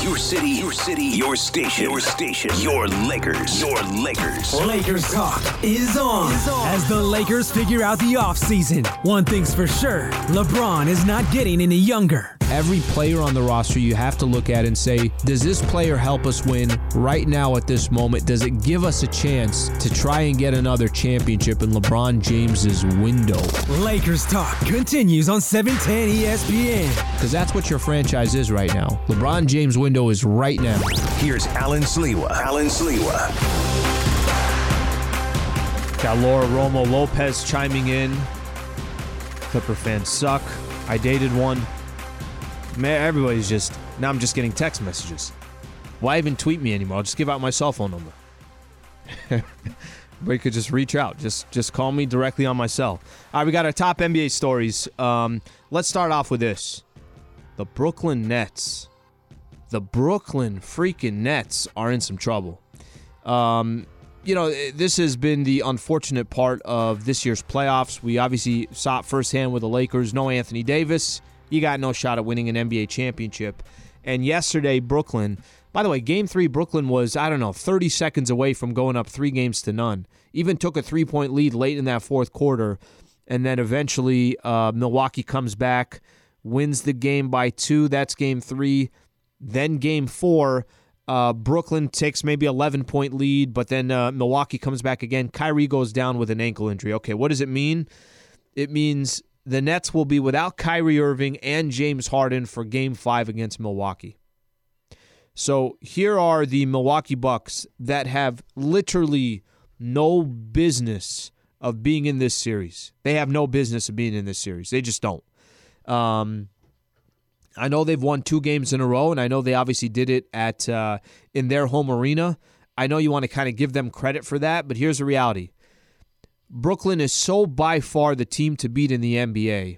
Your city, your station, your Lakers, Lakers talk is on. As the Lakers figure out the offseason, one thing's for sure, LeBron is not getting any younger. Every player on the roster you have to look at and say, does this player help us win right now at this moment? Does it give us a chance to try and get another championship in LeBron James's window? Lakers talk continues on 710 ESPN. Because that's what your franchise is right now. LeBron James' window is right now. Here's Alan Sliwa. Got Laura Romo Lopez chiming in. Clipper fans suck. I dated one. Man, everybody's just, now I'm just getting text messages. Why even tweet me anymore? I'll just give out my cell phone number. But you could just reach out. Just call me directly on my cell. All right, we got our top NBA stories. Let's start off with this. The Brooklyn Nets. The Brooklyn freaking Nets are in some trouble. This has been the unfortunate part of this year's playoffs. We obviously saw it firsthand with the Lakers. No Anthony Davis. You got no shot at winning an NBA championship. And yesterday, Brooklyn, by the way, Game 3, Brooklyn was, 30 seconds away from going up 3-0. Even took a 3-point lead late in that fourth quarter. And then eventually, Milwaukee comes back, wins the game by 2. That's Game 3. Then Game 4, Brooklyn takes maybe 11-point lead, but then Milwaukee comes back again. Kyrie goes down with an ankle injury. Okay, what does it mean? It means the Nets will be without Kyrie Irving and James Harden for Game 5 against Milwaukee. So here are the Milwaukee Bucks that have literally no business of being in this series. They have no business of being in this series. They just don't. I know they've won 2 games in a row, and I know they obviously did it at in their home arena. I know you want to kind of give them credit for that, but here's the reality. Brooklyn is so by far the team to beat in the NBA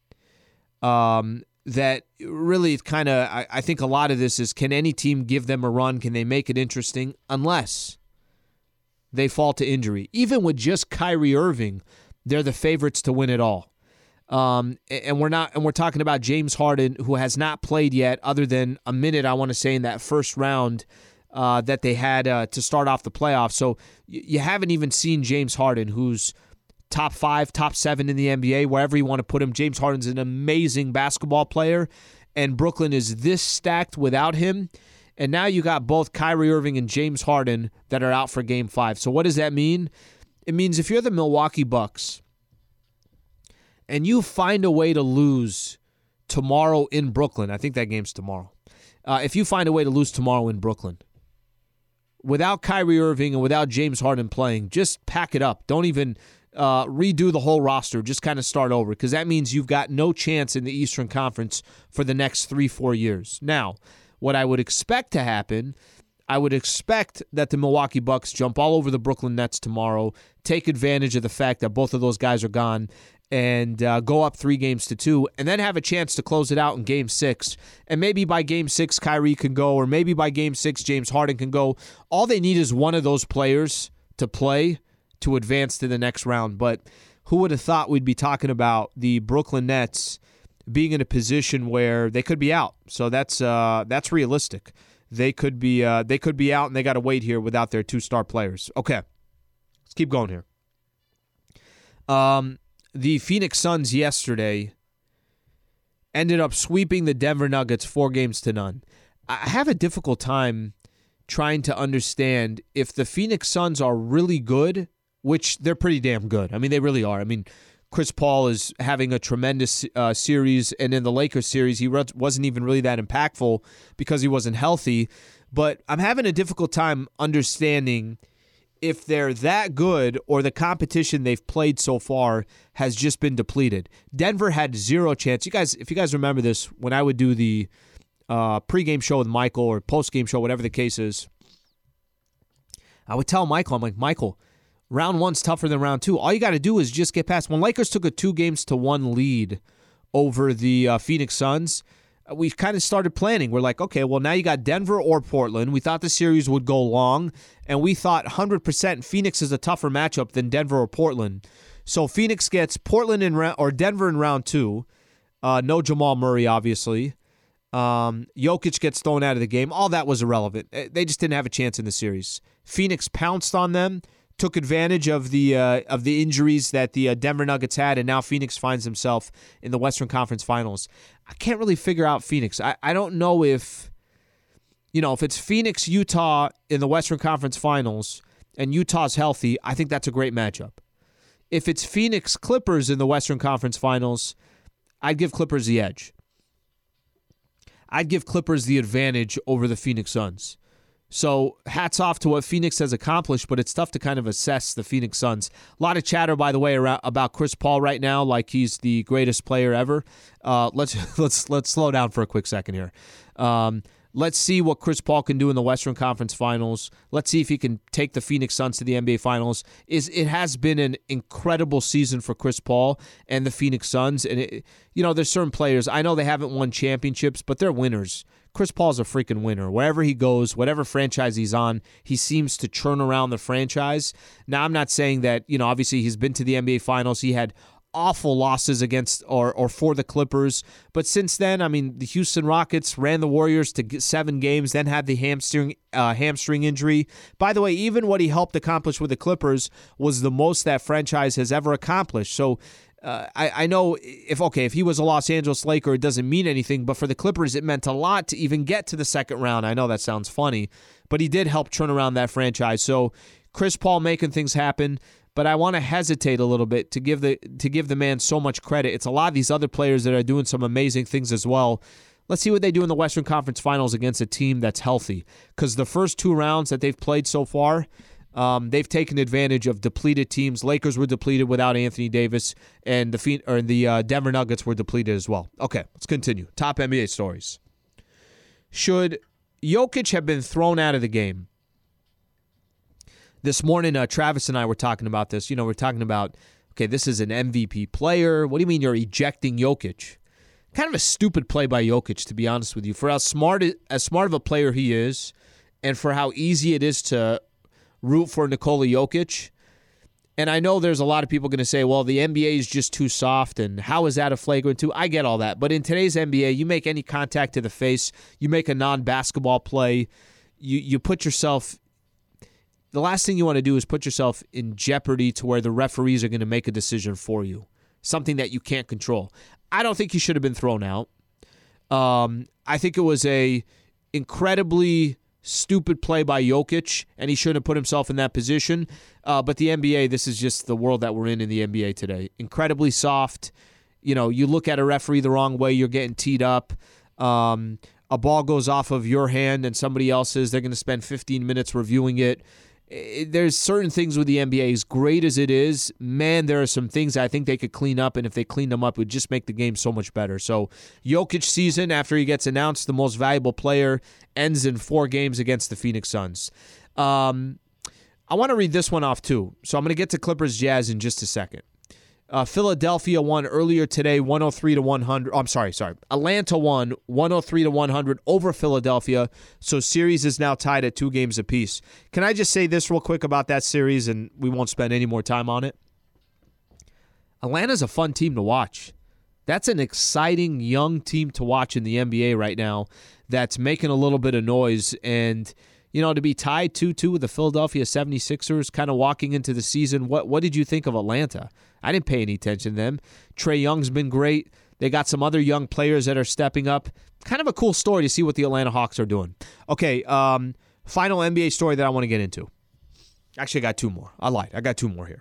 that really it's kind of, I think a lot of this is, can any team give them a run? Can they make it interesting? Unless they fall to injury. Even with just Kyrie Irving, they're the favorites to win it all. And we're talking about James Harden, who has not played yet other than a minute, I want to say, in that first round that they had to start off the playoffs. So you haven't even seen James Harden, who's top 5, top 7 in the NBA, wherever you want to put him. James Harden's an amazing basketball player, and Brooklyn is this stacked without him. And now you got both Kyrie Irving and James Harden that are out for Game 5. So what does that mean? It means if you're the Milwaukee Bucks and you find a way to lose tomorrow in Brooklyn, I think that game's tomorrow. If you find a way to lose tomorrow in Brooklyn, without Kyrie Irving and without James Harden playing, just pack it up. Don't even redo the whole roster. Just kind of start over, because that means you've got no chance in the Eastern Conference for the next 3-4 years. Now, what I would expect to happen, I would expect that the Milwaukee Bucks jump all over the Brooklyn Nets tomorrow, take advantage of the fact that both of those guys are gone, and go up 3-2, and then have a chance to close it out in Game 6. And maybe by Game 6, Kyrie can go, or maybe by Game 6, James Harden can go. All they need is one of those players to play to advance to the next round. But who would have thought we'd be talking about the Brooklyn Nets being in a position where they could be out? So that's realistic. They could be out, and they got to wait here without their 2-star players. Okay, let's keep going here. The Phoenix Suns yesterday ended up sweeping the Denver Nuggets 4-0. I have a difficult time trying to understand if the Phoenix Suns are really good, which they're pretty damn good. I mean, they really are. I mean, Chris Paul is having a tremendous series, and in the Lakers series, he wasn't even really that impactful because he wasn't healthy. But I'm having a difficult time understanding if they're that good or the competition they've played so far has just been depleted. Denver had zero chance. If you guys remember this, when I would do the pregame show with Michael or postgame show, whatever the case is, I would tell Michael, I'm like, Michael, round 1's tougher than round 2. All you got to do is just get past. When Lakers took a 2-1 lead over the Phoenix Suns, we kind of started planning. We're like, okay, well, now you got Denver or Portland. We thought the series would go long, and we thought 100% Phoenix is a tougher matchup than Denver or Portland. So Phoenix gets Portland or Denver in round 2. No Jamal Murray, obviously. Jokic gets thrown out of the game. All that was irrelevant. They just didn't have a chance in the series. Phoenix pounced on them, took advantage of the injuries that the Denver Nuggets had, and now Phoenix finds himself in the Western Conference Finals. I can't really figure out Phoenix. I don't know if it's Phoenix, Utah in the Western Conference Finals, and Utah's healthy, I think that's a great matchup. If it's Phoenix Clippers in the Western Conference Finals, I'd give Clippers the edge. I'd give Clippers the advantage over the Phoenix Suns. So hats off to what Phoenix has accomplished, but it's tough to kind of assess the Phoenix Suns. A lot of chatter, by the way, about Chris Paul right now, like he's the greatest player ever. Let's slow down for a quick second here. Let's see what Chris Paul can do in the Western Conference Finals. Let's see if he can take the Phoenix Suns to the NBA Finals. It has been an incredible season for Chris Paul and the Phoenix Suns. And, there's certain players, I know they haven't won championships, but they're winners. Chris Paul's a freaking winner. Wherever he goes, whatever franchise he's on, he seems to turn around the franchise. Now, I'm not saying that, obviously he's been to the NBA Finals. He had awful losses against or for the Clippers. But since then, the Houston Rockets ran the Warriors to 7 games, then had the hamstring injury. By the way, even what he helped accomplish with the Clippers was the most that franchise has ever accomplished. So I know if he was a Los Angeles Laker, it doesn't mean anything, but for the Clippers, it meant a lot to even get to the second round. I know that sounds funny, but he did help turn around that franchise. So Chris Paul making things happen. But I want to hesitate a little bit to give the man so much credit. It's a lot of these other players that are doing some amazing things as well. Let's see what they do in the Western Conference Finals against a team that's healthy. Because the first 2 rounds that they've played so far, they've taken advantage of depleted teams. Lakers were depleted without Anthony Davis, and the Denver Nuggets were depleted as well. Okay, let's continue. Top NBA stories. Should Jokic have been thrown out of the game? This morning, Travis and I were talking about this. We're talking about, okay, this is an MVP player. What do you mean you're ejecting Jokic? Kind of a stupid play by Jokic, to be honest with you. For as smart of a player he is, and for how easy it is to root for Nikola Jokic. And I know there's a lot of people going to say, well, the NBA is just too soft, and how is that a flagrant 2? I get all that. But in today's NBA, you make any contact to the face, you make a non-basketball play, you put yourself... The last thing you want to do is put yourself in jeopardy to where the referees are going to make a decision for you, something that you can't control. I don't think he should have been thrown out. I think it was a incredibly stupid play by Jokic, and he shouldn't have put himself in that position. But the NBA, this is just the world that we're in the NBA today. Incredibly soft. You look at a referee the wrong way, you're getting teed up. A ball goes off of your hand and somebody else's. They're going to spend 15 minutes reviewing it. There's certain things with the NBA, as great as it is, man, there are some things I think they could clean up, and if they cleaned them up, it would just make the game so much better. So Jokic season, after he gets announced the most valuable player, ends in 4 games against the Phoenix Suns. I want to read this one off too. So I'm going to get to Clippers Jazz in just a second. Philadelphia won earlier today 103-100. I'm sorry. Atlanta won 103-100 over Philadelphia. So series is now tied at 2 games apiece. Can I just say this real quick about that series, and we won't spend any more time on it? Atlanta's a fun team to watch. That's an exciting young team to watch in the NBA right now that's making a little bit of noise. And to be tied 2-2 with the Philadelphia 76ers kind of walking into the season, what did you think of Atlanta? I didn't pay any attention to them. Trae Young's been great. They got some other young players that are stepping up. Kind of a cool story to see what the Atlanta Hawks are doing. Okay, final NBA story that I want to get into. Actually, I got 2 more. I lied. I got 2 more here.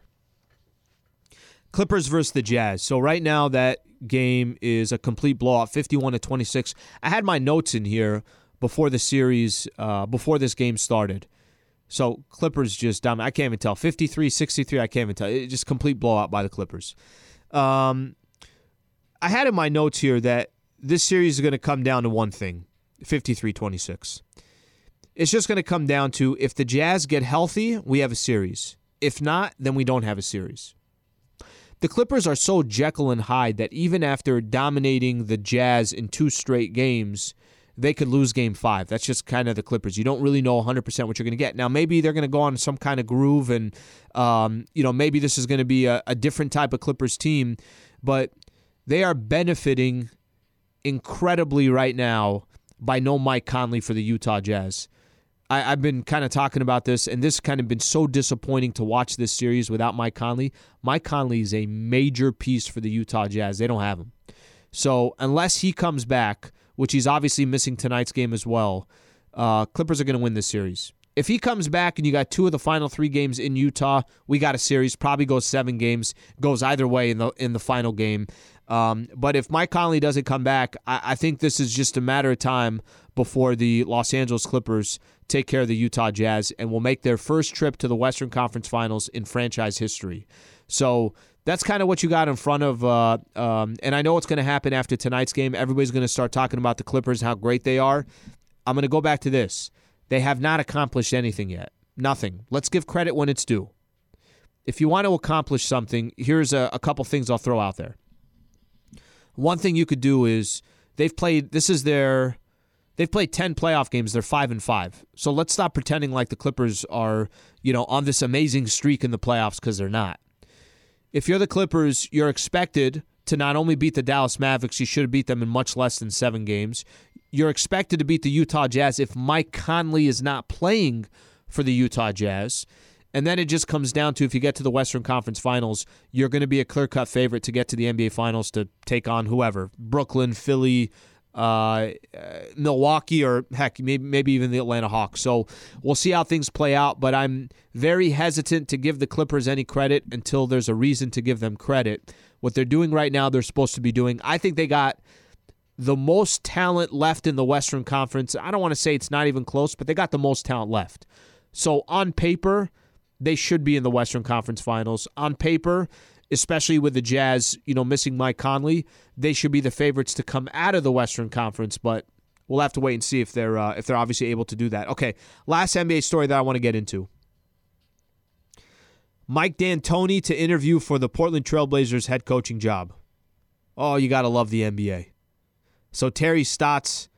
Clippers versus the Jazz. So right now that game is a complete blowout, 51-26. I had my notes in here before the series, before this game started. So Clippers just dominate. I can't even tell. 53-63, I can't even tell. It's just complete blowout by the Clippers. I had in my notes here that this series is going to come down to one thing, 53-26. It's just going to come down to if the Jazz get healthy, we have a series. If not, then we don't have a series. The Clippers are so Jekyll and Hyde that even after dominating the Jazz in 2 straight games, they could lose Game 5. That's just kind of the Clippers. You don't really know 100% what you're going to get. Now, maybe they're going to go on some kind of groove, and maybe this is going to be a different type of Clippers team, but they are benefiting incredibly right now by no Mike Conley for the Utah Jazz. I've been kind of talking about this, and this has kind of been so disappointing to watch this series without Mike Conley. Mike Conley is a major piece for the Utah Jazz. They don't have him. So unless he comes back, which he's obviously missing tonight's game as well, Clippers are going to win this series. If he comes back and you got 2 of the final 3 games in Utah, we got a series. Probably goes 7 games. Goes either way in the final game. But if Mike Conley doesn't come back, I think this is just a matter of time before the Los Angeles Clippers take care of the Utah Jazz and will make their first trip to the Western Conference Finals in franchise history. So that's kind of what you got in front of, and I know what's going to happen after tonight's game. Everybody's going to start talking about the Clippers, how great they are. I'm going to go back to this. They have not accomplished anything yet. Nothing. Let's give credit when it's due. If you want to accomplish something, here's a couple things I'll throw out there. One thing you could do is they've played 10 playoff games. They're 5-5. So let's stop pretending like the Clippers are, on this amazing streak in the playoffs, because they're not. If you're the Clippers, you're expected to not only beat the Dallas Mavericks, you should have beat them in much less than 7 games. You're expected to beat the Utah Jazz if Mike Conley is not playing for the Utah Jazz. And then it just comes down to, if you get to the Western Conference Finals, you're going to be a clear-cut favorite to get to the NBA Finals to take on whoever. Brooklyn, Philly, Milwaukee, or heck, maybe even the Atlanta Hawks. So we'll see how things play out, but I'm very hesitant to give the Clippers any credit until there's a reason to give them credit. What they're doing right now, they're supposed to be doing. I think they got the most talent left in the Western Conference. I don't want to say it's not even close, but they got the most talent left. So on paper, they should be in the Western Conference Finals. On paper, especially with the Jazz, missing Mike Conley, they should be the favorites to come out of the Western Conference, but we'll have to wait and see if they're obviously able to do that. Okay, last NBA story that I want to get into. Mike D'Antoni to interview for the Portland Trailblazers head coaching job. Oh, you got to love the NBA. So Terry Stotts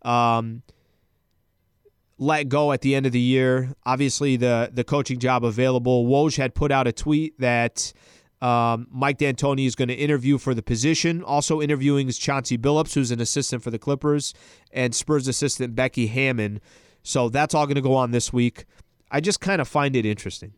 let go at the end of the year. Obviously, the coaching job available. Woj had put out a tweet that Mike D'Antoni is going to interview for the position. Also interviewing is Chauncey Billups, who's an assistant for the Clippers, and Spurs assistant Becky Hammon. So that's all going to go on this week. I just kind of find it interesting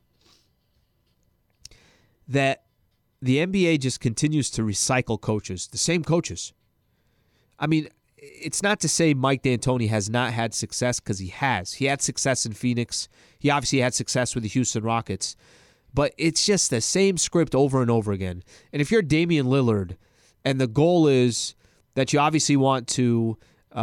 that the NBA just continues to recycle coaches, the same coaches. I mean, it's not to say Mike D'Antoni has not had success, because he has. He had success in Phoenix. He obviously had success with the Houston Rockets. But it's just the same script over and over again. And if you're Damian Lillard, and the goal is that you obviously want to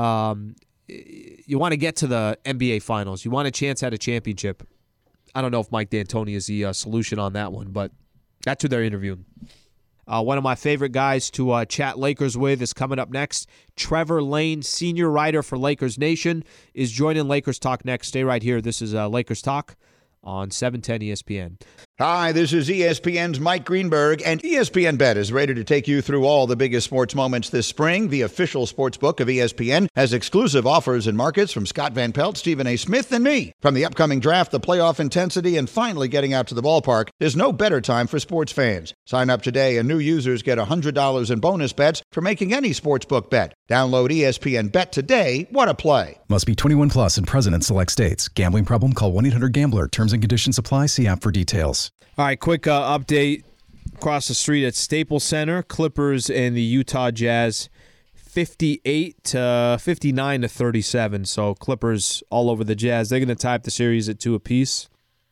get to the NBA Finals, you want a chance at a championship. I don't know if Mike D'Antoni is the solution on that one, but that's who they're interviewing. One of my favorite guys to chat Lakers with is coming up next. Trevor Lane, senior writer for Lakers Nation, is joining Lakers Talk next. Stay right here. This is Lakers Talk on 710 ESPN. Hi, this is ESPN's Mike Greenberg, and ESPN Bet is ready to take you through all the biggest sports moments this spring. The official sports book of ESPN has exclusive offers and markets from Scott Van Pelt, Stephen A. Smith, and me. From the upcoming draft, the playoff intensity, and finally getting out to the ballpark, there's no better time for sports fans. Sign up today, and new users get $100 in bonus bets for making any sportsbook bet. Download ESPN Bet today. What a play. Must be 21 plus and present in select states. Gambling problem? Call 1-800-GAMBLER. Terms and conditions apply. See app for details. All right, quick update across the street at Staples Center. Clippers and the Utah Jazz 59-37. So Clippers all over the Jazz. They're going to tie up the series at 2 apiece.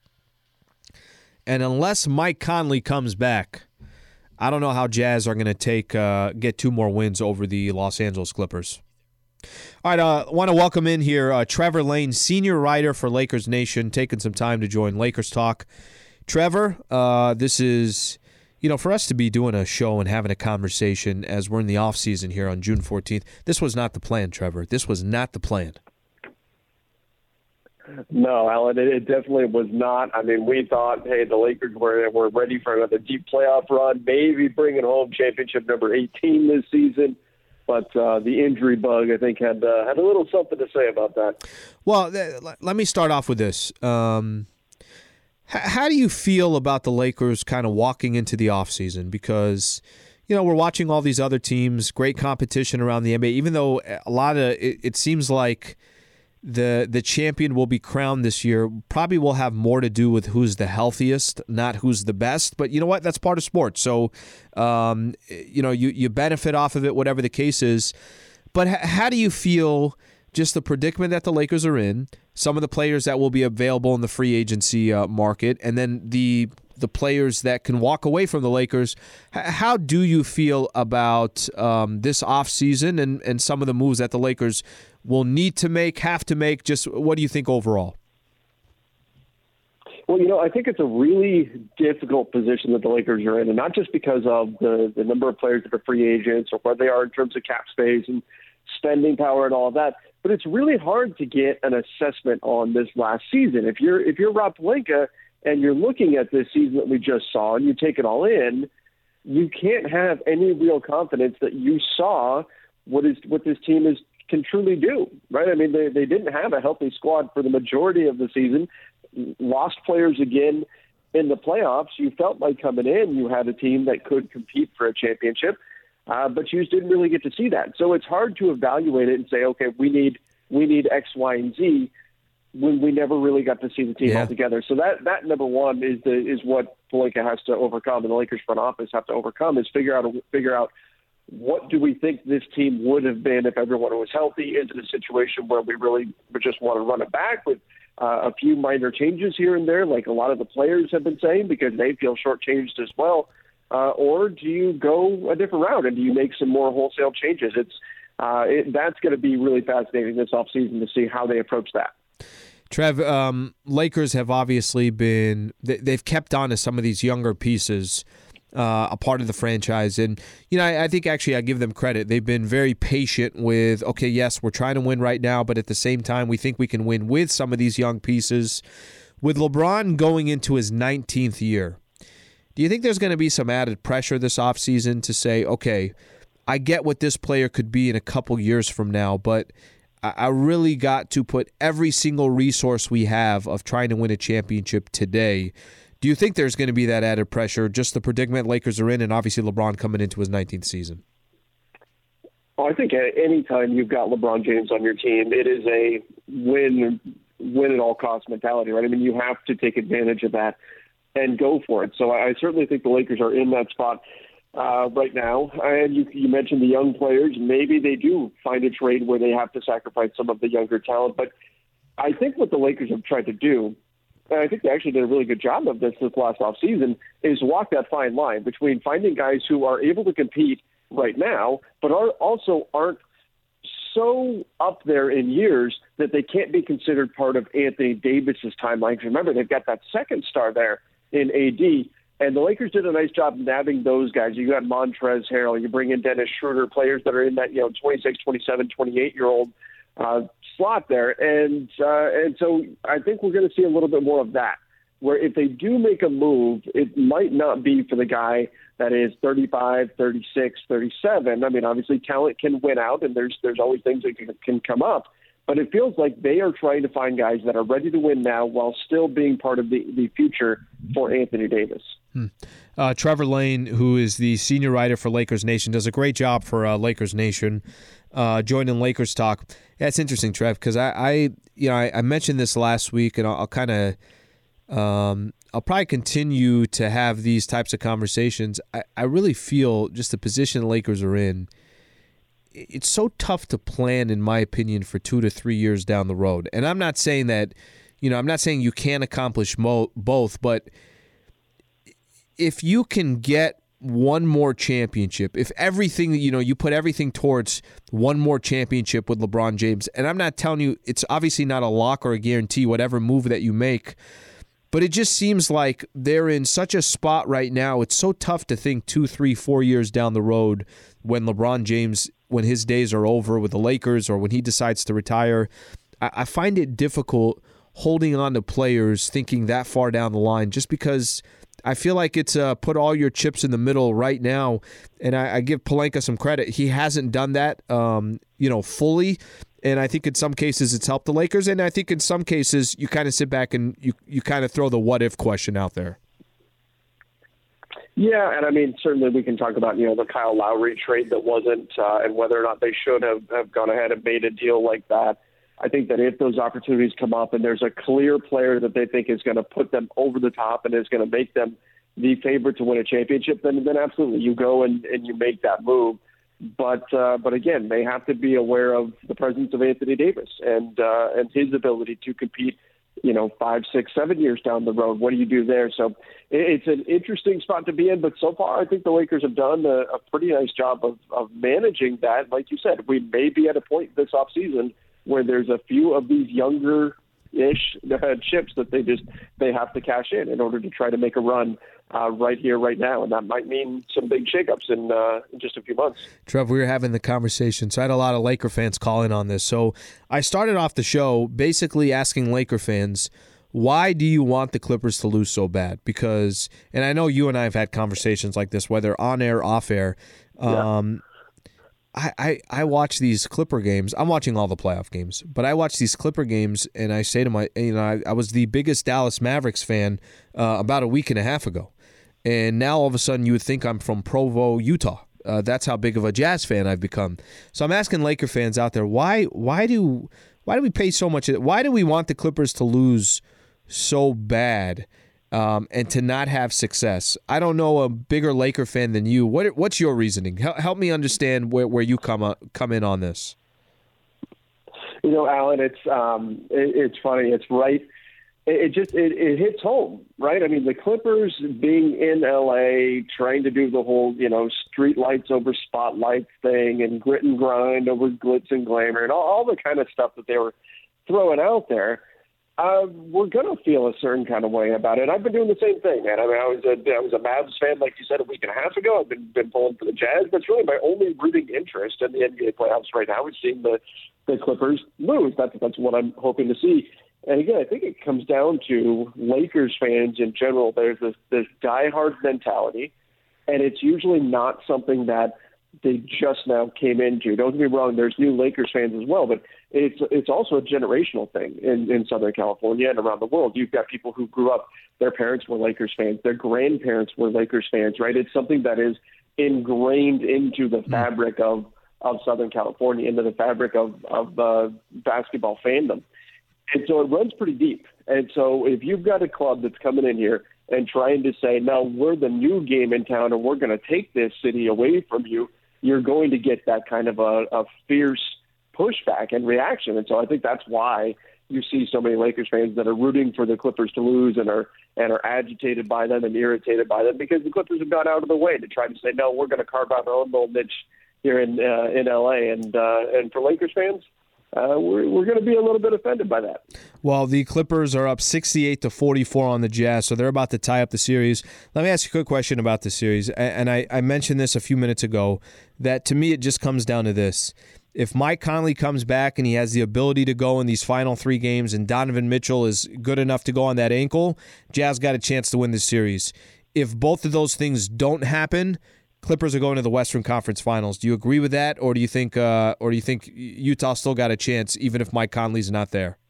And unless Mike Conley comes back, I don't know how Jazz are going to get 2 more wins over the Los Angeles Clippers. All right, I want to welcome in here Trevor Lane, senior writer for Lakers Nation, taking some time to join Lakers Talk. Trevor, this is, for us to be doing a show and having a conversation as we're in the offseason here on June 14th, this was not the plan, Trevor. This was not the plan. No, Alan, it definitely was not. I mean, we thought, hey, the Lakers were ready for another deep playoff run, maybe bringing home championship number 18 this season. But the injury bug, I think, had a little something to say about that. Well, let me start off with this. How do you feel about the Lakers kind of walking into the offseason? Because, we're watching all these other teams, great competition around the NBA, even though a lot of it seems like the champion will be crowned this year. Probably will have more to do with who's the healthiest, not who's the best. But you know what? That's part of sports. So, you benefit off of it, whatever the case is. But how do you feel just the predicament that the Lakers are in, some of the players that will be available in the free agency market, and then the players that can walk away from the Lakers? How do you feel about this offseason and some of the moves that the Lakers will need to make, have to make? Just what do you think overall? Well, I think it's a really difficult position that the Lakers are in, and not just because of the number of players that are free agents or where they are in terms of cap space and spending power and all of that, but it's really hard to get an assessment on this last season. If you're Rob Pelinka and you're looking at this season that we just saw and you take it all in, you can't have any real confidence that you saw what this team can truly do, right? I mean, they didn't have a healthy squad for the majority of the season, lost players again in the playoffs. You felt like coming in, you had a team that could compete for a championship, but you just didn't really get to see that. So it's hard to evaluate it and say, okay, we need X, Y, and Z, when we never really got to see the team altogether. So that number one is what Pelinka has to overcome, and the Lakers front office have to overcome, is figure out what do we think this team would have been if everyone was healthy, into the situation where we really just want to run it back with a few minor changes here and there, like a lot of the players have been saying, because they feel shortchanged as well. Or do you go a different route and do you make some more wholesale changes? That's going to be really fascinating this offseason to see how they approach that. Trev, Lakers have obviously they've kept on to some of these younger pieces, a part of the franchise. And, I think actually I give them credit. They've been very patient with, okay, yes, we're trying to win right now, but at the same time, we think we can win with some of these young pieces. With LeBron going into his 19th year, do you think there's going to be some added pressure this offseason to say, okay, I get what this player could be in a couple years from now, but I really got to put every single resource we have of trying to win a championship today? Do you think there's going to be that added pressure, just the predicament Lakers are in, and obviously LeBron coming into his 19th season? Well, I think any time you've got LeBron James on your team, it is a win at all costs mentality, right? I mean, you have to take advantage of that and go for it. So I certainly think the Lakers are in that spot right now. And you mentioned the young players. Maybe they do find a trade where they have to sacrifice some of the younger talent. But I think what the Lakers have tried to do, and I think they actually did a really good job of this last offseason, is walk that fine line between finding guys who are able to compete right now, but aren't so up there in years that they can't be considered part of Anthony Davis's timeline. Remember, they've got that second star there in AD, and the Lakers did a nice job nabbing those guys. You got Montrezl Harrell, you bring in Dennis Schroeder, players that are in that 26, 27, 28-year-old slot there, and so I think we're going to see a little bit more of that, where if they do make a move, it might not be for the guy that is 35, 36, 37. I mean, obviously talent can win out, and there's always things that can come up. But it feels like they are trying to find guys that are ready to win now while still being part of the future for Anthony Davis. Trevor Lane, who is the senior writer for Lakers Nation, does a great job for Lakers Nation, joining Lakers Talk. Yeah, it's interesting, Trev, because I mentioned this last week, and I'll kind of I'll probably continue to have these types of conversations. I really feel just the position the Lakers are in, it's so tough to plan, in my opinion, for 2 to 3 years down the road. And I'm not saying that, I'm not saying you can't accomplish both, but if you can get one more championship, if everything, you put everything towards one more championship with LeBron James, and I'm not telling you it's obviously not a lock or a guarantee, whatever move that you make, but it just seems like they're in such a spot right now. It's so tough to think 2, 3, 4 years down the road when LeBron James, when his days are over with the Lakers or when he decides to retire. I find it difficult holding on to players thinking that far down the line, just because I feel like it's put all your chips in the middle right now. And I give Pelinka some credit. He hasn't done that, fully. And I think in some cases it's helped the Lakers. And I think in some cases you kind of sit back and you kind of throw the what if question out there. Yeah, and I mean, certainly we can talk about, the Kyle Lowry trade that wasn't, and whether or not they should have gone ahead and made a deal like that. I think that if those opportunities come up and there's a clear player that they think is going to put them over the top and is going to make them the favorite to win a championship, then absolutely you go and you make that move. But again, they have to be aware of the presence of Anthony Davis and his ability to compete, 5, 6, 7 years down the road. What do you do there? So it's an interesting spot to be in. But so far, I think the Lakers have done a pretty nice job of managing that. Like you said, we may be at a point this offseason where there's a few of these younger-ish chips that they have to cash in order to try to make a run right here, right now. And that might mean some big shakeups in just a few months. Trev, we were having the conversation, so I had a lot of Laker fans call in on this. So I started off the show basically asking Laker fans, why do you want the Clippers to lose so bad? Because, and I know you and I have had conversations like this, whether on air, off air. I watch these Clipper games. I'm watching all the playoff games, but I watch these Clipper games, and I say to I was the biggest Dallas Mavericks fan about a week and a half ago, and now all of a sudden you would think I'm from Provo, Utah. That's how big of a Jazz fan I've become. So I'm asking Laker fans out there, why do we pay so much? Why do we want the Clippers to lose so bad? And to not have success? I don't know a bigger Laker fan than you. What's your reasoning? Help me understand where you come in on this. Alan, it's funny. It's right. It hits home, right? I mean, the Clippers being in LA, trying to do the whole street lights over spotlights thing, and grit and grind over glitz and glamour, and all the kind of stuff that they were throwing out there. We're going to feel a certain kind of way about it. I've been doing the same thing, man. I mean, I was a Mavs fan, like you said, a week and a half ago. I've been pulling for the Jazz, but it's really my only rooting interest in the NBA playoffs right now is seeing the Clippers lose. That's what I'm hoping to see. And again, I think it comes down to Lakers fans in general. There's this diehard mentality, and it's usually not something that they just now came into. Don't get me wrong, there's new Lakers fans as well, but it's also a generational thing in Southern California and around the world. You've got people who grew up, their parents were Lakers fans, their grandparents were Lakers fans, right? It's something that is ingrained into the fabric of Southern California, into the fabric of basketball fandom. And so it runs pretty deep. And so if you've got a club that's coming in here and trying to say, no, we're the new game in town and we're going to take this city away from you, you're going to get that kind of a fierce pushback and reaction. And so I think that's why you see so many Lakers fans that are rooting for the Clippers to lose and are agitated by them and irritated by them, because the Clippers have gone out of the way to try to say, no, we're going to carve out our own little niche here in LA. And for Lakers fans, we're going to be a little bit offended by that. Well, the Clippers are up 68-44 on the Jazz, so they're about to tie up the series. Let me ask you a quick question about the series, and I mentioned this a few minutes ago, that to me it just comes down to this. If Mike Conley comes back and he has the ability to go in these final 3 games and Donovan Mitchell is good enough to go on that ankle, Jazz got a chance to win the series. If both of those things don't happen, Clippers are going to the Western Conference Finals. Do you agree with that, or do you think Utah still got a chance even if Mike Conley's not there?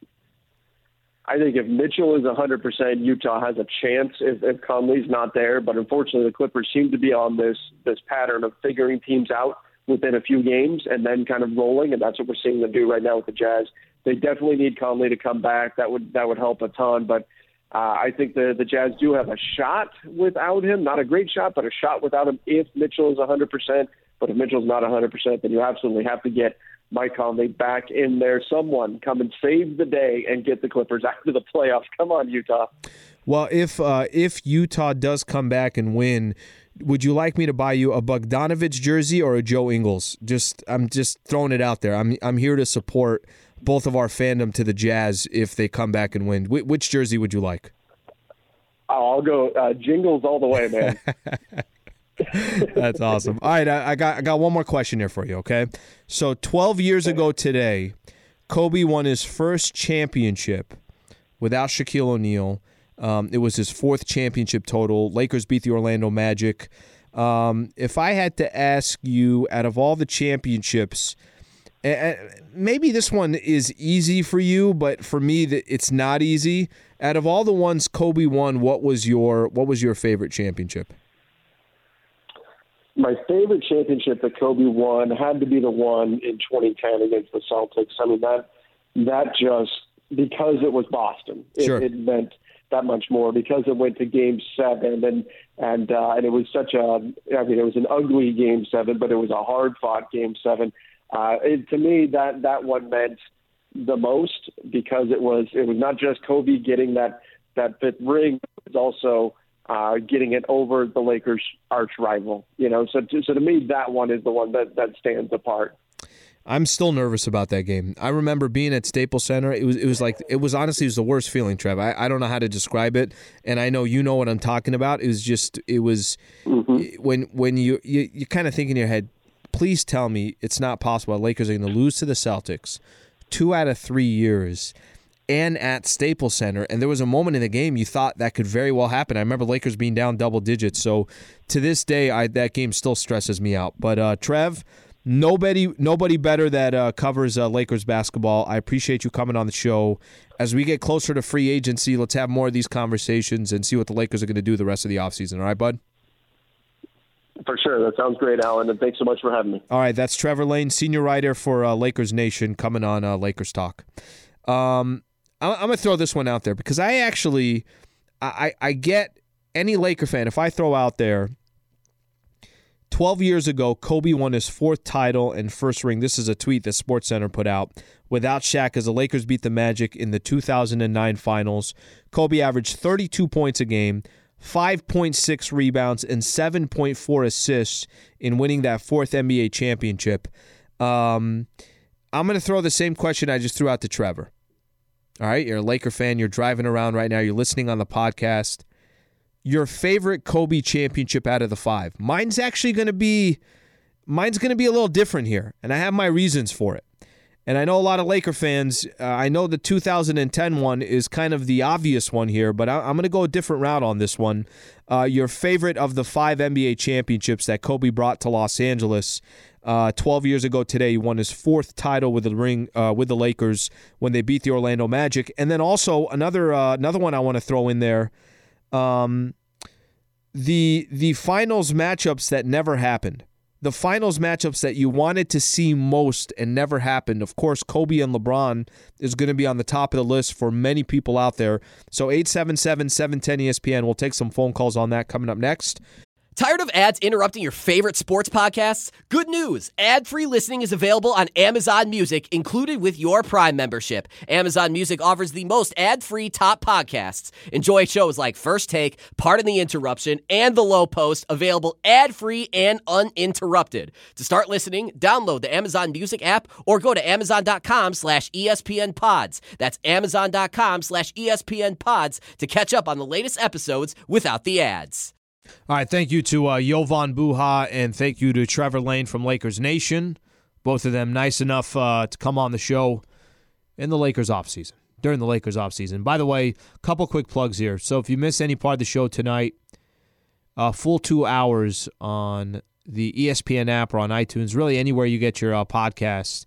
I think if Mitchell is 100%, Utah has a chance if Conley's not there. But unfortunately, the Clippers seem to be on this pattern of figuring teams out within a few games and then kind of rolling, and that's what we're seeing them do right now with the Jazz. They definitely need Conley to come back. That would help a ton, but I think the Jazz do have a shot without him. Not a great shot, but a shot without him if Mitchell is 100%. But if Mitchell's not 100%, then you absolutely have to get Mike Conley back in there. Someone come and save the day and get the Clippers out of the playoffs. Come on, Utah. Well, if Utah does come back and win, would you like me to buy you a Bogdanovich jersey or a Joe Ingles? I'm just throwing it out there. I'm here to support both of our fandom to the Jazz if they come back and win. Which jersey would you like? I'll go Jingles all the way, man. That's awesome. All right, I got one more question here for you, okay? So 12 years ago today, Kobe won his first championship without Shaquille O'Neal. It was his 4th championship total. Lakers beat the Orlando Magic. If I had to ask you, out of all the championships, maybe this one is easy for you, but for me, it's not easy. Out of all the ones Kobe won, what was your favorite championship? My favorite championship that Kobe won had to be the one in 2010 against the Celtics. I mean, that just, because it was Boston, it meant that much more, because it went to Game 7 and it was such it was an ugly Game 7, but it was a hard fought Game 7. To me, that one meant the most, because it was not just Kobe getting that fifth ring, it was also getting it over the Lakers' arch rival. So to me, that one is the one that stands apart. I'm still nervous about that game. I remember being at Staples Center. It was honestly the worst feeling, Trev. I don't know how to describe it, and I know you know what I'm talking about. It was when you kind of think in your head, please tell me it's not possible the Lakers are going to lose to the Celtics 2 out of 3 years and at Staples Center. And there was a moment in the game you thought that could very well happen. I remember Lakers being down double digits. So to this day, that game still stresses me out. But Trev, nobody better that covers Lakers basketball. I appreciate you coming on the show. As we get closer to free agency, let's have more of these conversations and see what the Lakers are going to do the rest of the offseason. All right, bud? For sure. That sounds great, Alan, and thanks so much for having me. All right, that's Trevor Lane, senior writer for Lakers Nation, coming on Lakers Talk. I'm going to throw this one out there because I get any Laker fan, if I throw out there, 12 years ago, Kobe won his 4th title and first ring. This is a tweet that SportsCenter put out. Without Shaq, as the Lakers beat the Magic in the 2009 finals, Kobe averaged 32 points a game, 5.6 rebounds, and 7.4 assists in winning that 4th NBA championship. I'm going to throw the same question I just threw out to Trevor. All right, you're a Laker fan. You're driving around right now. You're listening on the podcast. Your favorite Kobe championship out of the 5. Mine's going to be a little different here, and I have my reasons for it. And I know a lot of Laker fans, I know the 2010 one is kind of the obvious one here, but I'm going to go a different route on this one. Your favorite of the 5 NBA championships that Kobe brought to Los Angeles 12 years ago today. He won his 4th title with the ring with the Lakers when they beat the Orlando Magic. And then also another one I want to throw in there. The finals matchups that never happened. The finals matchups that you wanted to see most and never happened. Of course, Kobe and LeBron is going to be on the top of the list for many people out there. So 877-710-ESPN. We'll take some phone calls on that coming up next. Tired of ads interrupting your favorite sports podcasts? Good news! Ad-free listening is available on Amazon Music, included with your Prime membership. Amazon Music offers the most ad-free top podcasts. Enjoy shows like First Take, Pardon the Interruption, and The Low Post, available ad-free and uninterrupted. To start listening, download the Amazon Music app or go to amazon.com/ESPN Pods. That's amazon.com/ESPN Pods to catch up on the latest episodes without the ads. All right, thank you to Jovan Buha, and thank you to Trevor Lane from Lakers Nation. Both of them nice enough to come on the show in the Lakers offseason, during the Lakers offseason. By the way, a couple quick plugs here. So if you missed any part of the show tonight, full 2 hours on the ESPN app or on iTunes, really anywhere you get your podcast.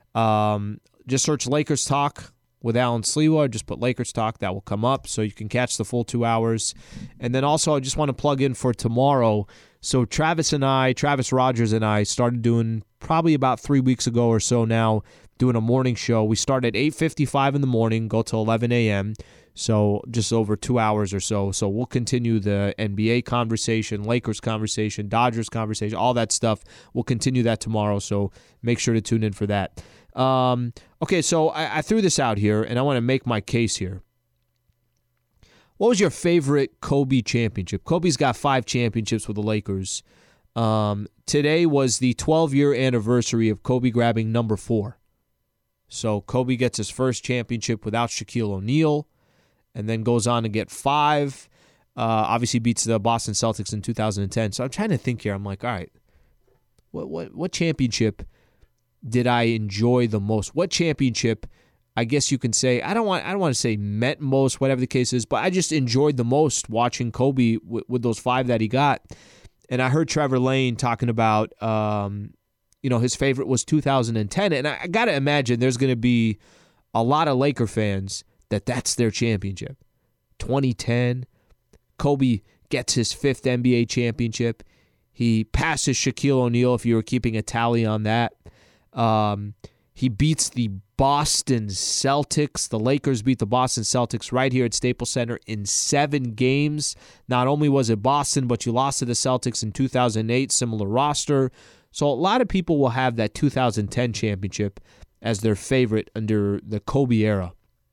Just search Lakers Talk with Alan Sliwa, just put Lakers Talk. That will come up so you can catch the full 2 hours. And then also I just want to plug in for tomorrow. So Travis Rogers and I started doing probably about 3 weeks ago or so now, doing a morning show. We start at 8:55 in the morning, go till 11 a.m., so just over 2 hours or so. So we'll continue the NBA conversation, Lakers conversation, Dodgers conversation, all that stuff. We'll continue that tomorrow, so make sure to tune in for that. Okay, so I threw this out here, and I want to make my case here. What was your favorite Kobe championship? Kobe's got 5 championships with the Lakers. Today was the 12-year anniversary of Kobe grabbing number 4. So Kobe gets his first championship without Shaquille O'Neal, and then goes on to get 5. Obviously beats the Boston Celtics in 2010. So I'm trying to think here. I'm like, all right, what championship did I enjoy the most? What championship, I guess you can say, I don't want to say meant most, whatever the case is, but I just enjoyed the most watching Kobe with those 5 that he got. And I heard Trevor Lane talking about, his favorite was 2010. And I got to imagine there's going to be a lot of Laker fans that's their championship. 2010, Kobe gets his 5th NBA championship. He passes Shaquille O'Neal, if you were keeping a tally on that. He beats the Boston Celtics. The Lakers beat the Boston Celtics right here at Staples Center in 7 games. Not only was it Boston, but you lost to the Celtics in 2008, similar roster. So a lot of people will have that 2010 championship as their favorite under the Kobe era.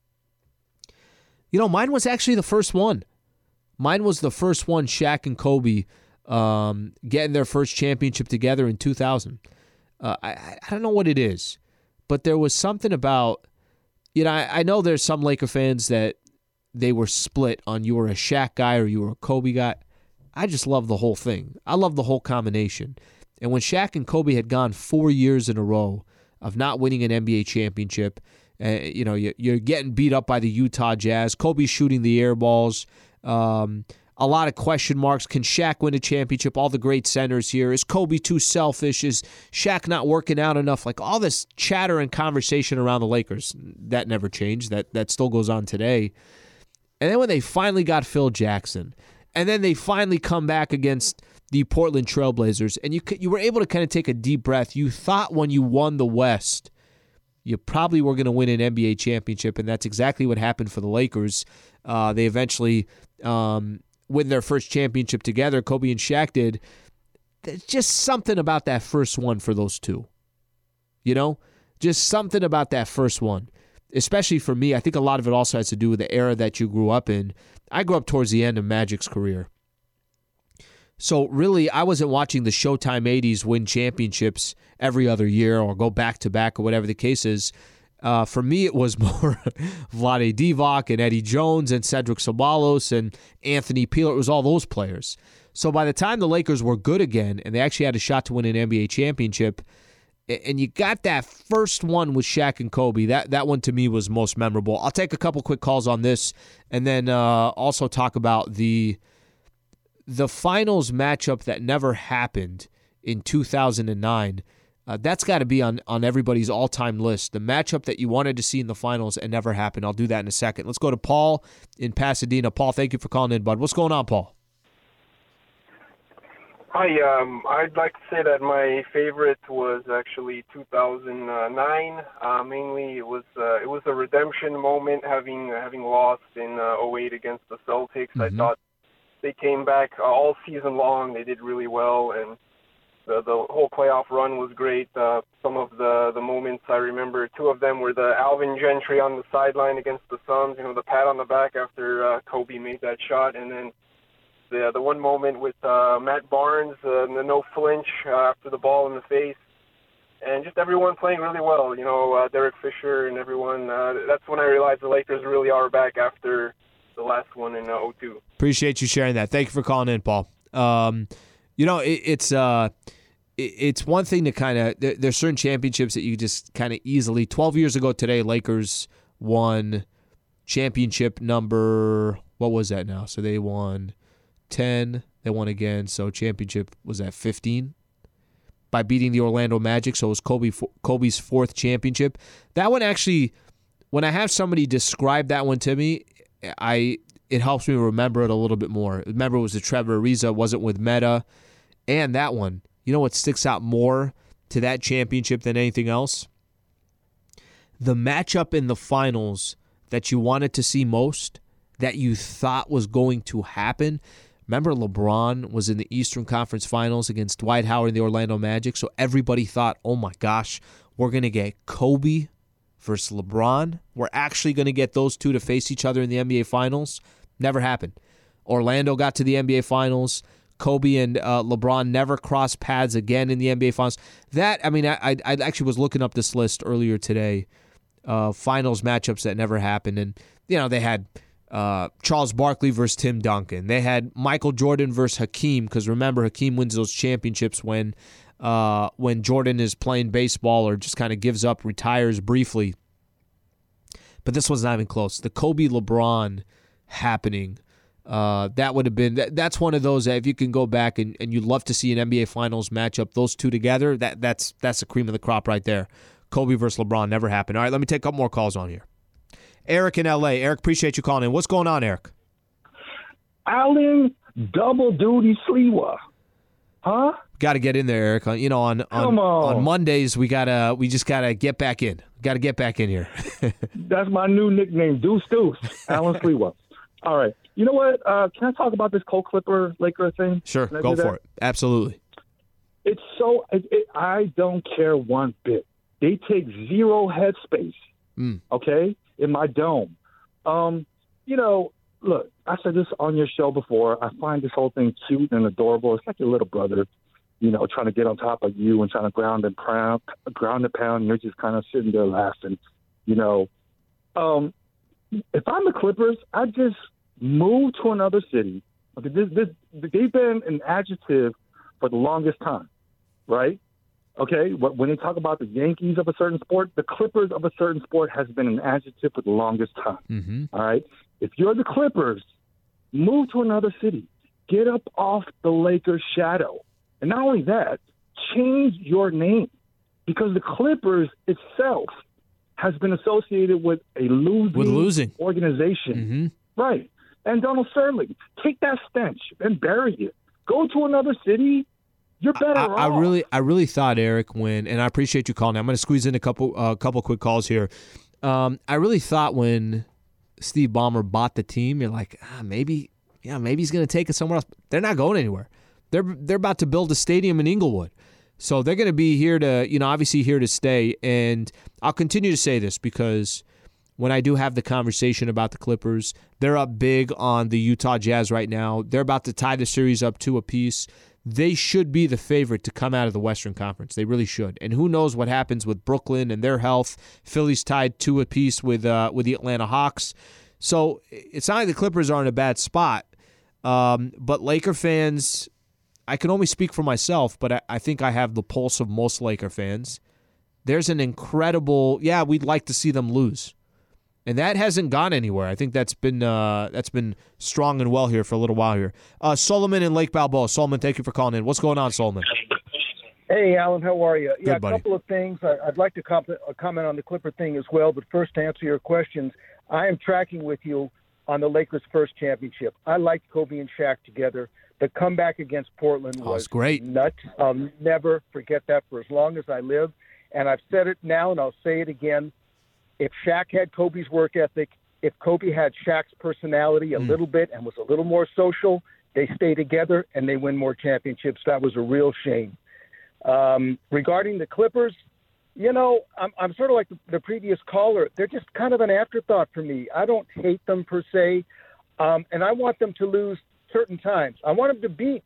Mine was actually the first one. Mine was the first one, Shaq and Kobe getting their first championship together in 2000. I don't know what it is, but there was something about, I know there's some Laker fans that they were split on you were a Shaq guy or you were a Kobe guy. I just love the whole thing. I love the whole combination. And when Shaq and Kobe had gone 4 years in a row of not winning an NBA championship, you're getting beat up by the Utah Jazz. Kobe's shooting the air balls. A lot of question marks. Can Shaq win a championship? All the great centers here. Is Kobe too selfish? Is Shaq not working out enough? Like all this chatter and conversation around the Lakers, that never changed. That still goes on today. And then when they finally got Phil Jackson, and then they finally come back against the Portland Trailblazers, and you were able to kind of take a deep breath. You thought when you won the West, you probably were going to win an NBA championship, and that's exactly what happened for the Lakers. They eventually win their first championship together. Kobe and Shaq did. There's just something about that first one for those two. Just something about that first one. Especially for me, I think a lot of it also has to do with the era that you grew up in. I grew up towards the end of Magic's career. So really, I wasn't watching the Showtime 80s win championships every other year or go back-to-back or whatever the case is. For me, it was more Vlade Divac and Eddie Jones and Cedric Ceballos and Anthony Peeler. It was all those players. So by the time the Lakers were good again and they actually had a shot to win an NBA championship, and you got that first one with Shaq and Kobe, that one to me was most memorable. I'll take a couple quick calls on this and then also talk about the finals matchup that never happened in 2009. That's got to be on everybody's all-time list. The matchup that you wanted to see in the finals and never happened. I'll do that in a second. Let's go to Paul in Pasadena. Paul, thank you for calling in, bud. What's going on, Paul? Hi. I'd like to say that my favorite was actually 2009. Mainly, it was a redemption moment, having lost in 2008 against the Celtics. Mm-hmm. I thought they came back all season long. They did really well, and the whole playoff run was great. Some of the moments I remember, 2 of them were the Alvin Gentry on the sideline against the Suns, the pat on the back after Kobe made that shot, and then the one moment with Matt Barnes, the no flinch after the ball in the face, and just everyone playing really well. Derek Fisher and everyone. That's when I realized the Lakers really are back after the last one in 2002. Appreciate you sharing that. Thank you for calling in, Paul. It's one thing to kind of there's certain championships that you just kind of easily. 12 years ago today, Lakers won championship number. What was that now? So they won 10. They won again. So championship was at 15 by beating the Orlando Magic. So it was Kobe's 4th championship. That one actually, when I have somebody describe that one to me, it helps me remember it a little bit more. Remember, it was the Trevor Ariza, it wasn't with Meta. And that one, what sticks out more to that championship than anything else? The matchup in the finals that you wanted to see most, that you thought was going to happen. Remember, LeBron was in the Eastern Conference Finals against Dwight Howard and the Orlando Magic, so everybody thought, oh my gosh, we're going to get Kobe versus LeBron. We're actually going to get those two to face each other in the NBA Finals. Never happened. Orlando got to the NBA Finals. Kobe and LeBron never crossed paths again in the NBA Finals. I actually was looking up this list earlier today, finals matchups that never happened. And, they had Charles Barkley versus Tim Duncan. They had Michael Jordan versus Hakeem, because remember, Hakeem wins those championships when Jordan is playing baseball or just kind of gives up, retires briefly. But this was not even close. The Kobe-LeBron happening, that would have been, that's one of those that if you can go back and you'd love to see an NBA Finals matchup, those two together, that's the cream of the crop right there. Kobe versus LeBron never happened. All right, let me take a couple more calls on here. Eric in L.A. Eric, appreciate you calling in. What's going on, Eric? Alan Double Duty Sliwa. Huh? Got to get in there, Eric. On Mondays we just gotta get back in. Got to get back in here. That's my new nickname, Deuce, Alan Sliwa. All right. You know what? Can I talk about this Cole Clipper Laker thing? Sure, go for it. Absolutely. It's so I don't care one bit. They take zero headspace. Okay, in my dome. Look, I said this on your show before. I find this whole thing cute and adorable. It's like your little brother, trying to get on top of you and trying to ground and pound. And you're just kind of sitting there laughing. If I'm the Clippers, I just move to another city. Okay, they've been an adjective for the longest time, right? Okay, when they talk about the Yankees of a certain sport, the Clippers of a certain sport has been an adjective for the longest time. Mm-hmm. All right? If you're the Clippers, move to another city. Get up off the Lakers' shadow. And not only that, change your name. Because the Clippers itself has been associated with a losing organization. Mm-hmm. Right. And Donald Sterling, take that stench and bury it. Go to another city. You're better off. I really thought, Eric, and I appreciate you calling. I'm going to squeeze in a couple quick calls here. I really thought when Steve Ballmer bought the team, you're like, maybe he's going to take it somewhere else. They're not going anywhere. They're about to build a stadium in Inglewood, so they're going to be here to, obviously here to stay. And I'll continue to say this because when I do have the conversation about the Clippers, they're up big on the Utah Jazz right now. They're about to tie the series up 2 apiece. They should be the favorite to come out of the Western Conference. They really should. And who knows what happens with Brooklyn and their health. Philly's tied 2 apiece with the Atlanta Hawks. So it's not like the Clippers are in a bad spot. But Laker fans, I can only speak for myself, but I think I have the pulse of most Laker fans. There's an incredible, we'd like to see them lose. And that hasn't gone anywhere. I think that's been strong and well here for a little while here. Solomon in Lake Balboa. Solomon, thank you for calling in. What's going on, Solomon? Hey, Alan, how are you? Good, buddy. A couple of things. I'd like to comment on the Clipper thing as well, but first to answer your questions, I am tracking with you on the Lakers' first championship. I liked Kobe and Shaq together. The comeback against Portland was great. Nuts. I'll never forget that for as long as I live. And I've said it now, and I'll say it again. If Shaq had Kobe's work ethic, if Kobe had Shaq's personality a little bit and was a little more social, they stay together and they win more championships. That was a real shame. Regarding the Clippers, I'm sort of like the previous caller. They're just kind of an afterthought for me. I don't hate them per se, and I want them to lose certain times. I want them to beat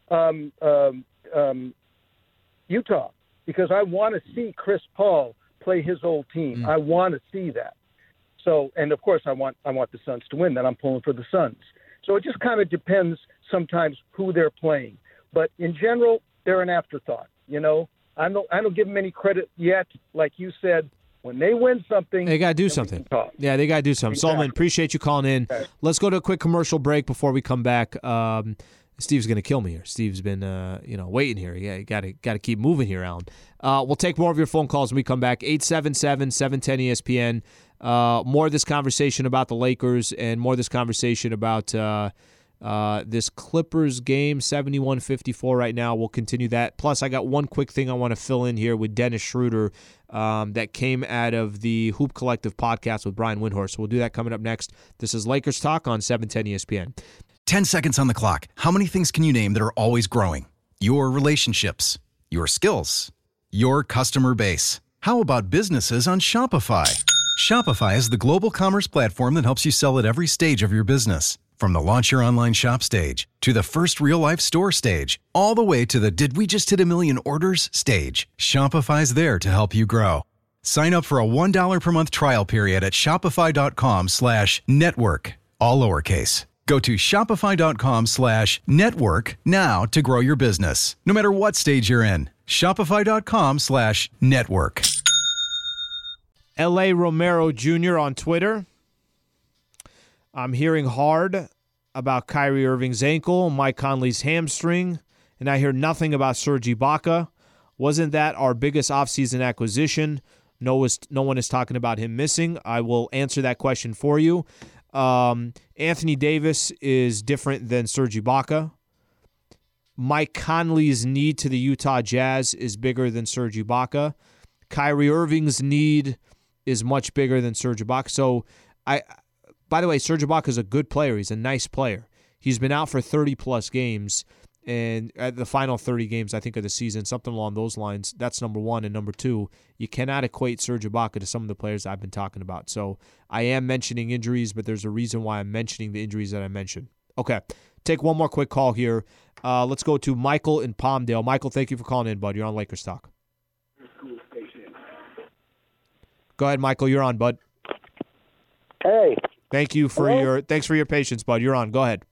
Utah because I want to see Chris Paul play his old team. I want to see that. So, and of course, I want the Suns to win. Then I'm pulling for the Suns. So it just kind of depends sometimes who they're playing. But in general, they're an afterthought. I don't give them any credit yet. Like you said, when they win something, they got to do something. Yeah, they got to do something. Exactly. Solomon, appreciate you calling in. Okay. Let's go to a quick commercial break before we come back. Steve's going to kill me here. Steve's been, waiting here. Yeah, you got to keep moving here, Alan. We'll take more of your phone calls when we come back. 877-710-ESPN. More of this conversation about the Lakers and more of this conversation about this Clippers game, 71-54 right now. We'll continue that. Plus, I got one quick thing I want to fill in here with Dennis Schroeder that came out of the Hoop Collective podcast with Brian Windhorst. So we'll do that coming up next. This is Lakers Talk on 710 ESPN. 10 seconds on the clock. How many things can you name that are always growing? Your relationships, your skills, your customer base. How about businesses on Shopify? Shopify is the global commerce platform that helps you sell at every stage of your business. From the launch your online shop stage to the first real-life store stage, all the way to the did we just hit a million orders stage. Shopify's there to help you grow. Sign up for a $1 per month trial period at shopify.com/network, all lowercase. Go to shopify.com/network now to grow your business, no matter what stage you're in. Shopify.com/network. L.A. Romero Jr. on Twitter. I'm hearing hard about Kyrie Irving's ankle, Mike Conley's hamstring, and I hear nothing about Serge Ibaka. Wasn't that our biggest offseason acquisition? No one is talking about him missing. I will answer that question for you. Anthony Davis is different than Serge Ibaka. Mike Conley's need to the Utah Jazz is bigger than Serge Ibaka. Kyrie Irving's need is much bigger than Serge Ibaka. So, by the way, Serge Ibaka is a good player. He's a nice player. He's been out for 30-plus games, and at the final 30 games, I think, of the season, something along those lines. That's number one. And number two, you cannot equate Serge Ibaka to some of the players I've been talking about. So I am mentioning injuries, but there's a reason why I'm mentioning the injuries that I mentioned. Okay, take one more quick call here. Let's go to Michael in Palmdale. Michael, thank you for calling in, bud. You're on Lakers Talk. Go ahead, Michael. You're on, bud. Hey. Thanks for your patience, bud. You're on. Go ahead.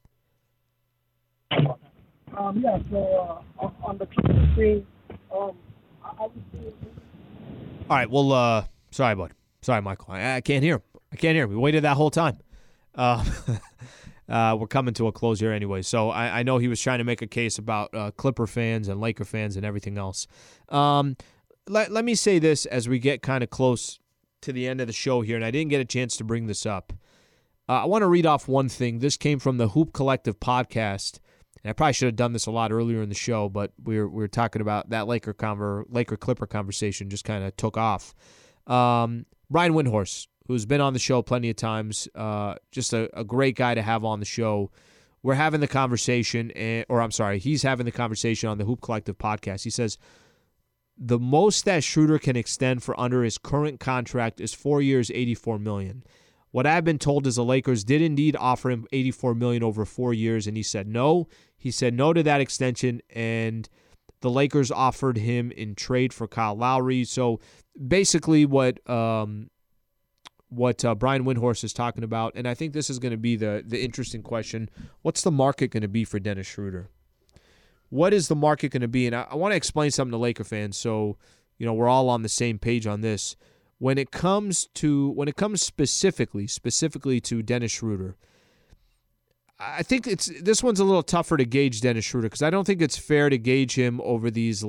On the TV screen, I was seeing... All right, well, sorry, bud. Sorry, Michael. I can't hear him. We waited that whole time. We're coming to a close here anyway, so I know he was trying to make a case about Clipper fans and Laker fans and everything else. Let me say this as we get kind of close to the end of the show here, and I didn't get a chance to bring this up. I want to read off one thing. This came from the Hoop Collective podcast, and I probably should have done this a lot earlier in the show, but we were talking about that Laker-Clipper conversation just kind of took off. Brian Windhorst, who's been on the show plenty of times, just a great guy to have on the show. We're having the conversation, he's having the conversation on the Hoop Collective podcast. He says, the most that Schroeder can extend for under his current contract is 4 years, $84 million. What I've been told is the Lakers did indeed offer him $84 million over 4 years, and he said no. He said no to that extension, and the Lakers offered him in trade for Kyle Lowry. So basically what Brian Windhorst is talking about, and I think this is going to be the interesting question, what's the market going to be for Dennis Schroeder? What is the market going to be? And I want to explain something to Laker fans so we're all on the same page on this. When it comes specifically to Dennis Schroeder, I think this one's a little tougher to gauge Dennis Schroeder because I don't think it's fair to gauge him over the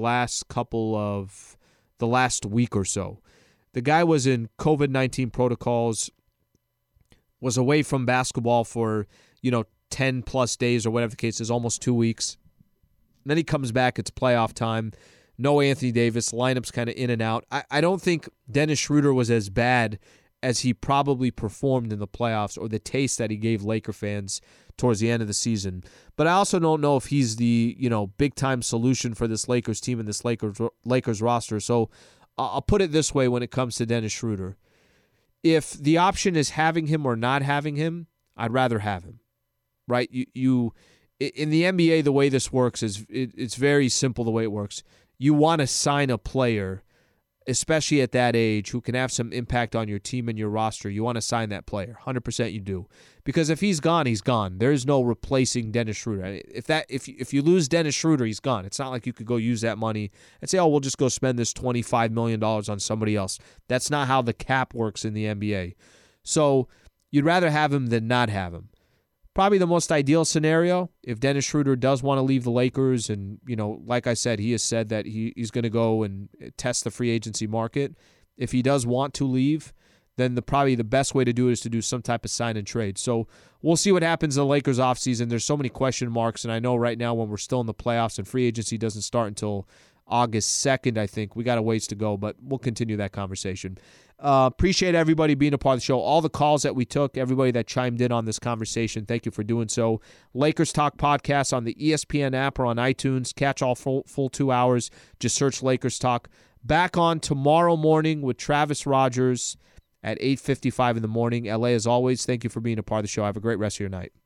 last week or so. The guy was in COVID-19 protocols, was away from basketball for 10 plus days or whatever the case is, almost 2 weeks. Then he comes back, it's playoff time. No Anthony Davis, lineup's kind of in and out. I don't think Dennis Schroeder was as bad as he probably performed in the playoffs or the taste that he gave Laker fans towards the end of the season. But I also don't know if he's the big-time solution for this Lakers team and this Lakers roster. So I'll put it this way when it comes to Dennis Schroeder. If the option is having him or not having him, I'd rather have him, right? You in the NBA, the way this works is it's very simple the way it works. You want to sign a player, especially at that age, who can have some impact on your team and your roster. You want to sign that player. 100% you do. Because if he's gone, he's gone. There is no replacing Dennis Schroeder. If you lose Dennis Schroeder, he's gone. It's not like you could go use that money and say, we'll just go spend this $25 million on somebody else. That's not how the cap works in the NBA. So you'd rather have him than not have him. Probably the most ideal scenario, if Dennis Schroeder does want to leave the Lakers, and like I said, he has said that he's going to go and test the free agency market. If he does want to leave, then probably the best way to do it is to do some type of sign and trade. So we'll see what happens in the Lakers offseason. There's so many question marks, and I know right now when we're still in the playoffs and free agency doesn't start until August 2nd, I think. We got a ways to go, but we'll continue that conversation. Appreciate everybody being a part of the show. All the calls that we took, everybody that chimed in on this conversation, thank you for doing so. Lakers Talk podcast on the ESPN app or on iTunes. Catch all full 2 hours. Just search Lakers Talk. Back on tomorrow morning with Travis Rogers at 8:55 in the morning. LA, as always, thank you for being a part of the show. Have a great rest of your night.